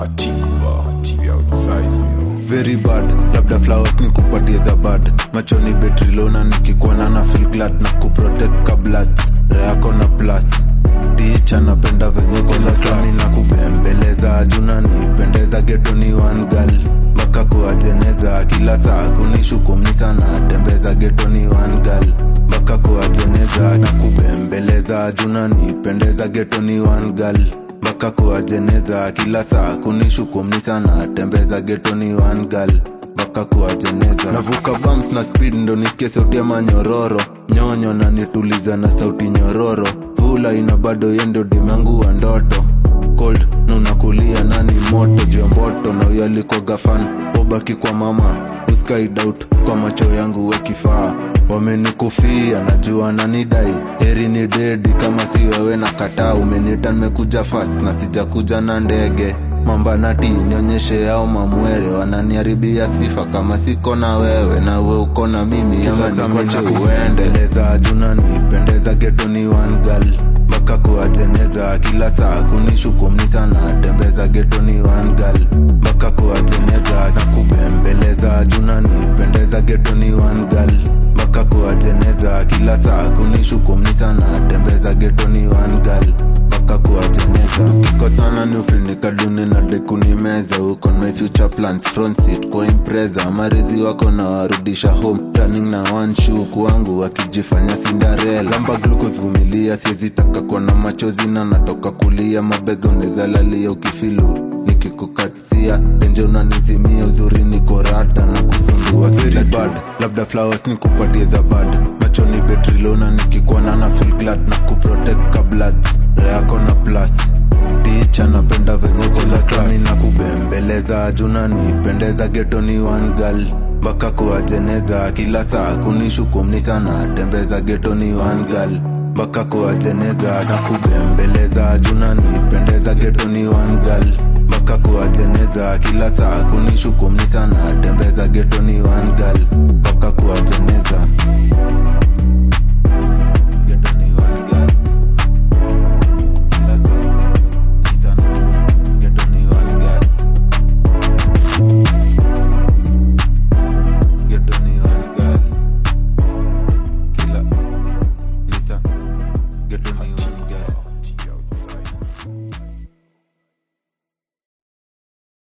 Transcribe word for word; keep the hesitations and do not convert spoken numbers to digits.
Hatikwa, T V outside, you know. Very bad, labda flowers ni kupatie za bad. Machoni betri lona nikikuona na feel glad na kuprotect kablat. Reako na plus Ticha napenda venye kola slami na kubembeleza. Juna nipendeza geto ni one girl. Baka kuajeneza kila saa kunishukumni sana. Tembeza geto ni one girl. Baka kuajeneza na kubembeleza. Juna nipendeza geto ni one girl. Baka kuajeneza kila saa kunishukumni sana. Tembeza geto ni one girl. Baka kuajeneza. Navuka bumps na speed ndo nisikie sauti ya manyororo. Nyonyo na nituliza na sauti nyororo. Vula ina bado yendo dimangu wa ndoto. Cold na unakulia nani moto. Jiomboto na uyali kwa gafan. Obaki kwa mama uskai doubt kwa macho yangu we kifaa. Wamenikufia najua nanidai. Heri ni dedi kama si wewe na kataa. Umenita nimekuja fast na sija kuja na ndege. Mamba nati nionyeshe yao mamwere. Wananiharibia sifa kama siko na wewe. Na we uko na mimi ama nikwache uendeleza. Juna nipendeza geto ni one girl. Baka kuajeneza kila saa kunishukumni sana. Tembeza geto ni one girl. Baka kuajeneza na kubembeleza. Juna nipendeza geto ni one girl. Baka kuajeneza kila saa kunishukumni sana. Tembeza geto ni one girl. Baka kuajeneza. Tukikosana ni ufil nikadune na dekuni meza. Uko on my future plans front seat kwa impreza. Marizi wako na warudisha home. Running na one shoe kwangu wakijifanya Cinderella. Lamba glucose vumilia siezi taka kwa na machozi na natoka kulia. Mabega uneza lalia ukifilu nikikukatia. Denje unanizimia uzuri niko rada na kusundua kila bad. Labda flowers ni kupatie za bad. Machoni betri lona nikikuona na feel glad na kuprotect kablat. Reako na plus Ticha napenda venye kola slami na kubembeleza. Juna nipendeza geto ni one girl. Baka kuajeneza kila saa kunishukumni sana. Tembeza geto ni one girl. Baka kuajeneza na kubembeleza. Juna nipendeza geto ni one girl. Baka kuajeneza kila saa kunishukumni sana. Tembeza geto ni one girl. Baka kuajeneza.